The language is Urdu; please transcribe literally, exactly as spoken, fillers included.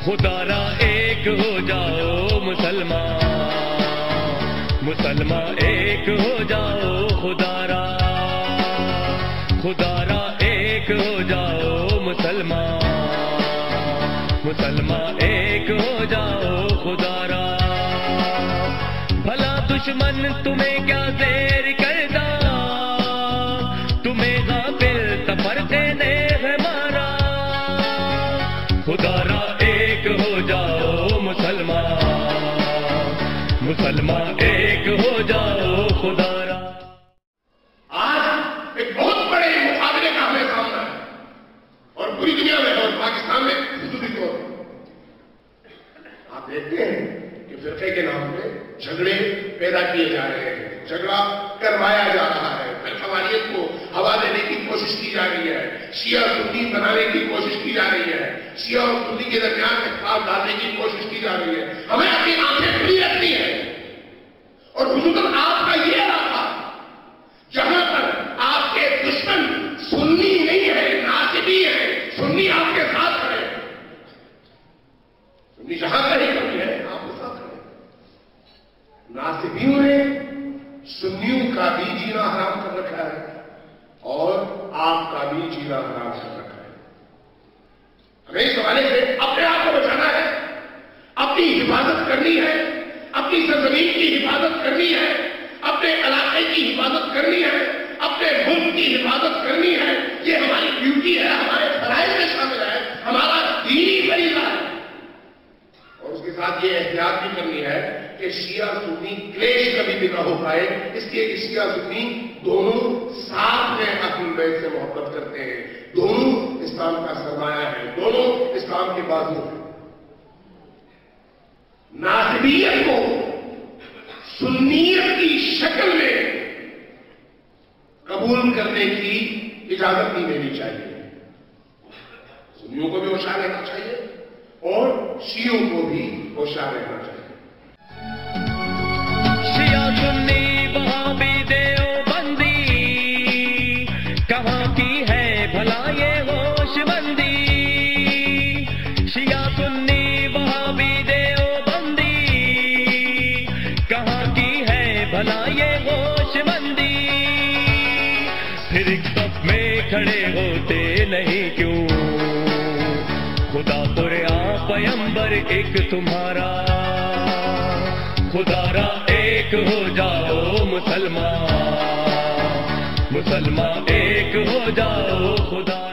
خدا را ایک ہو جاؤ مسلمان، مسلمان ایک ہو جاؤ خدا را، خدا را ایک ہو جاؤ مسلمان، مسلمان ایک ہو جاؤ خدا را۔ بھلا دشمن تمہیں کیا زیر کردا، تمہیں غافل تفرقے نے ہے مارا، خدا را ایک ہو جاؤ مسلمان، مسلمان ایک ہو جاؤ خدا را۔ آج ایک بہت بڑے مقابلے کا ہمیں سامنا ہے، اور پوری دنیا میں اور پاکستان میں خصوصی طور پر آپ دیکھتے ہیں کہ فرقے کے نام پہ جھگڑے پیدا کیے جا رہے ہیں، جھگڑا کروایا جا رہا ہے، پھر قوالیت کو ہوا دینے کی کوشش کی جا رہی ہے، شیعہ سنی بنانے کی کوشش کی جا رہی ہے، شیعہ اور سنی کے درمیان اختلاف ڈالنے کی کوشش کی جا رہی ہے۔ ہمیں اپنی آنکھیں کھلی رکھنی ہے، اور خصوصاً آپ کا یہ علاقہ جہاں پر آپ کے دشمن سنی نہیں ہے، ناصبی ہے، سنی آپ کے ساتھ کھڑے، سنی جہاں کہیں کمی ہے آپ کے ساتھ کھڑے، ناصبیوں نے سنیوں کا بھی جینا حرام کر رکھا ہے اور آپ کا بھی جینا حرام کر رکھا ہے۔ ہمیں اس حوالے سے اپنے آپ کو بچانا ہے، اپنی حفاظت کرنی ہے، اپنی سرزمین کی حفاظت کرنی ہے، اپنے علاقے کی حفاظت کرنی ہے، اپنے ملک کی حفاظت کرنی ہے۔ یہ ہماری ڈیوٹی ہے، ہمارے فرائض میں شامل ہے، ہمارا دینی فریضہ ہے، اور اس کے ساتھ یہ احتیاط بھی کرنی ہے کہ شیعہ سنی کلیش کبھی بھی نہ ہو پائے، اس لیے کہ شیعہ سنی دونوں ساتھ میں اہل بیت سے محبت کرتے ہیں، دونوں اسلام کا سرمایہ ہے، دونوں اسلام کے بازو ہیں۔ ناصبیت کو سنیت کی شکل میں قبول کرنے کی اجازت نہیں دینی چاہیے، سنیوں کو بھی ہوشیار رہنا چاہیے اور شیعوں کو بھی ہوشیار رہنا چاہیے۔ شیعہ سنی وہابی دیوبندی کہاں کی ہے بھلا یہ ہوش مندی، شیعہ سنی وہابی دیوبندی کہاں کی ہے بھلا یہ ہوش مندی، پھر ایک صف میں کھڑے ہوتے نہیں کیوں، خدا قرآن پیمبر ایک تمہارا، خدا را ایک ہو جاؤ مسلمان، مسلمان ایک ہو جاؤ خدا